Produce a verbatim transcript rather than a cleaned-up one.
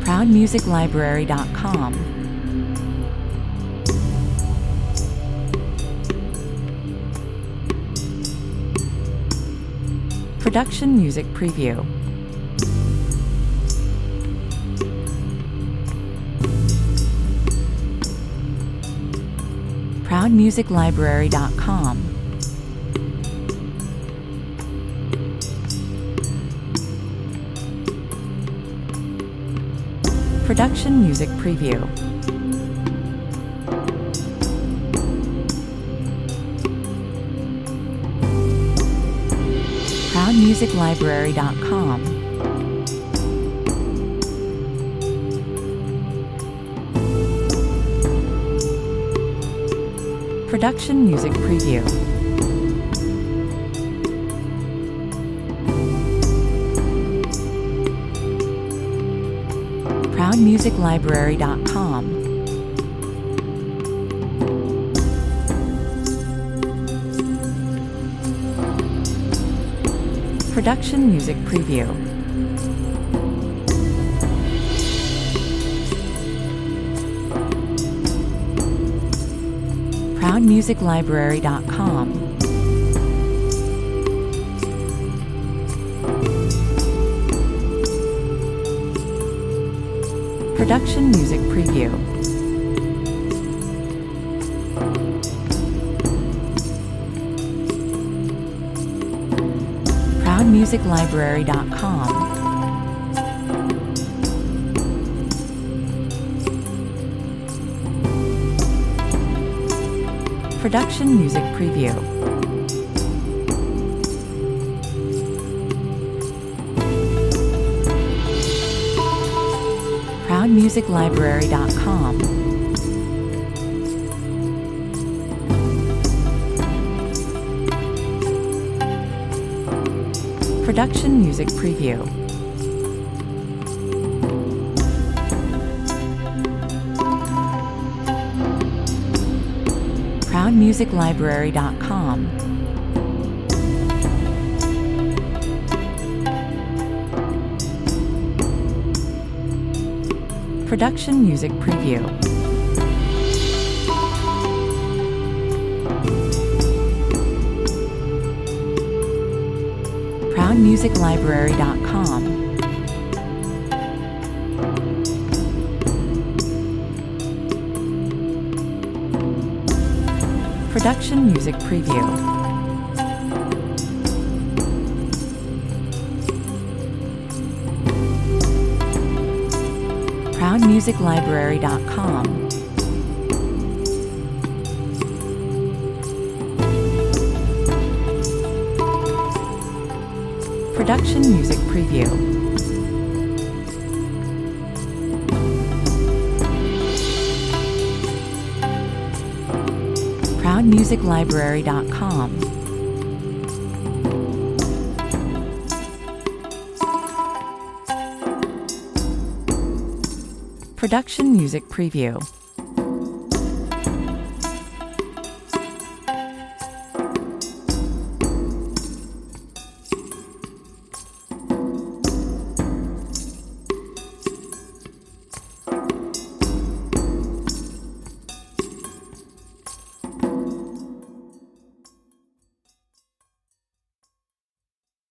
proud music library dot com. Production Music Preview. proud music library dot com. Production Music Preview. proud music library dot com. Production Music Preview. proud music library dot com. Production Music Preview. proud music library dot com. Production Music Preview. proud music library dot com. Production Music Preview. proud music library dot com. Production Music Preview. proud music library dot com. Production Music Preview. proud music library dot com. Production Music Preview. proud music library dot com. Production Music Preview. proud music library dot com. Production Music Preview.